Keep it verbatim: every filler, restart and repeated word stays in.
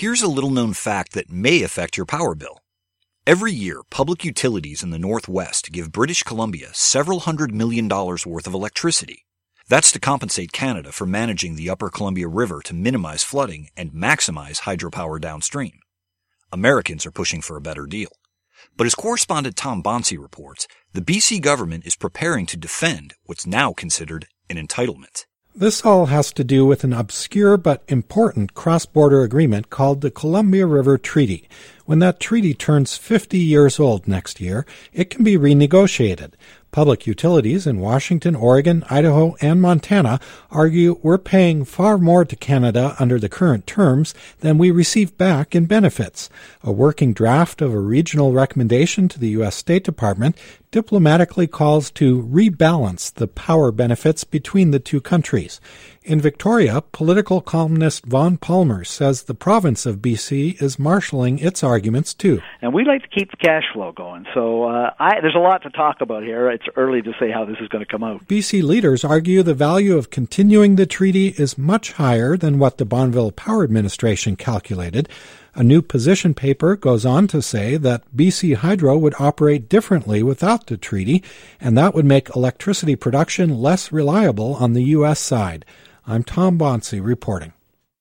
Here's a little-known fact that may affect your power bill. Every year, public utilities in the Northwest give British Columbia several hundred million dollars worth of electricity. That's to compensate Canada for managing the Upper Columbia River to minimize flooding and maximize hydropower downstream. Americans are pushing for a better deal. But as correspondent Tom Bonsi reports, the B C government is preparing to defend what's now considered an entitlement. This all has to do with an obscure but important cross-border agreement called the Columbia River Treaty. When that treaty turns fifty years old next year, it can be renegotiated. Public utilities in Washington, Oregon, Idaho, and Montana argue we're paying far more to Canada under the current terms than we receive back in benefits. A working draft of a regional recommendation to the U S State Department diplomatically calls to rebalance the power benefits between the two countries. In Victoria, political columnist Vaughn Palmer says the province of B C is marshalling its arguments too. And we like to keep the cash flow going, so uh, I, there's a lot to talk about here. It's early to say how this is going to come out. B C leaders argue the value of continuing the treaty is much higher than what the Bonneville Power Administration calculated. A new position paper goes on to say that B C Hydro would operate differently without the treaty, and that would make electricity production less reliable on the U S side. I'm Tom Bonsi reporting.